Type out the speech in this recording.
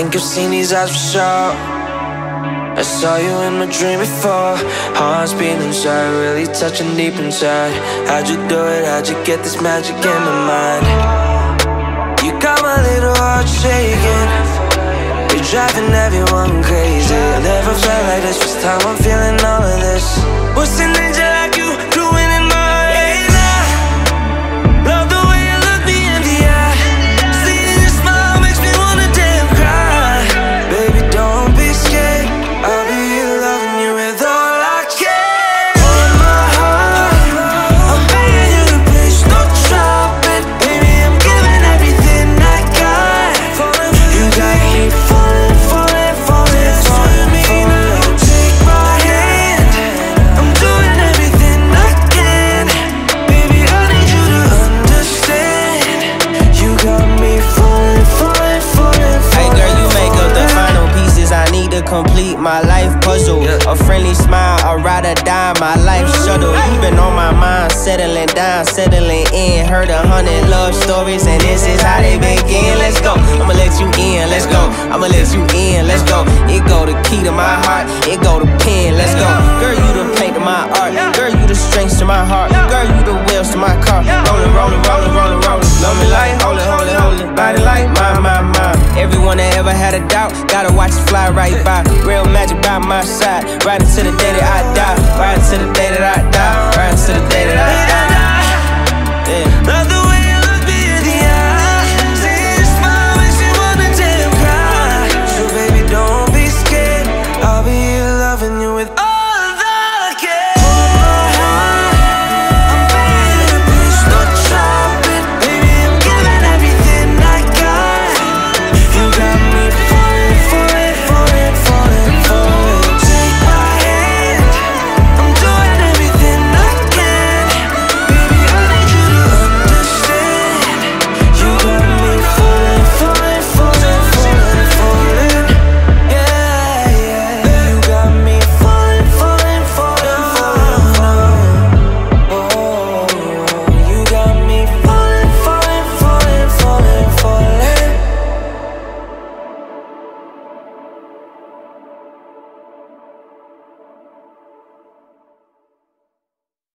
think I've seen these eyes for sure. I saw you in my dream before. Hearts beating inside, really touching deep inside. How'd you do it? How'd you get this magic in my mind? You got my little heart shaking. You're driving everyone crazy. I never felt like this, first time I'm feeling all of this. What's an angel like you doing in my head now? Love the way you look me in the eye. Seeing your smile makes me wanna damn cry. Baby, don't be scared, I'll be here loving you with all I can. On my heart, I'm begging you to please don't drop it. Baby, I'm giving everything I got. You got me falling, falling, falling, falling, falling. Take my hand, I'm doing everything I can. Baby, I need you to understand. You got me falling, falling, falling, falling. Hey girl, you make up the final pieces I need to complete my life puzzle. A friendly smile, a ride or die, my life shuttle. You've been on my mind, settling down, settling in. Heard 100 love stories and this is how they begin. Let's go, I'ma let you in, let's go. I'ma let you in, let's go. It go the key to my heart, it go the pen, let's go. Girl, you the paint to my art, girl, you the strengths to my heart, girl, you the wheels to my car. Rollin', rollin', rollin', rollin', rollin'. Love me like, hold it, hold it, hold it. Body like mine, mine, mine. Everyone that ever had a doubt, gotta watch it fly right by. Real magic by my side, right into the day that I die.